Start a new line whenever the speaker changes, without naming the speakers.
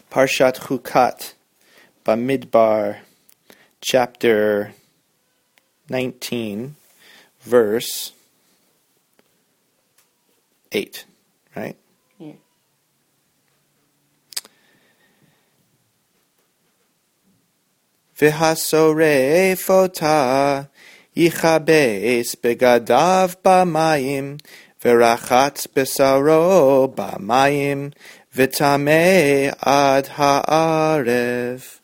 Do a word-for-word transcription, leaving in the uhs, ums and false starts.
Parshat Chukat, Bamidbar, chapter nineteen, verse eight, right?
Yeah.
V'hasore fota yichabes begadav b'mayim v'rachatz besaro b'mayim v'tameh ad ha'arev.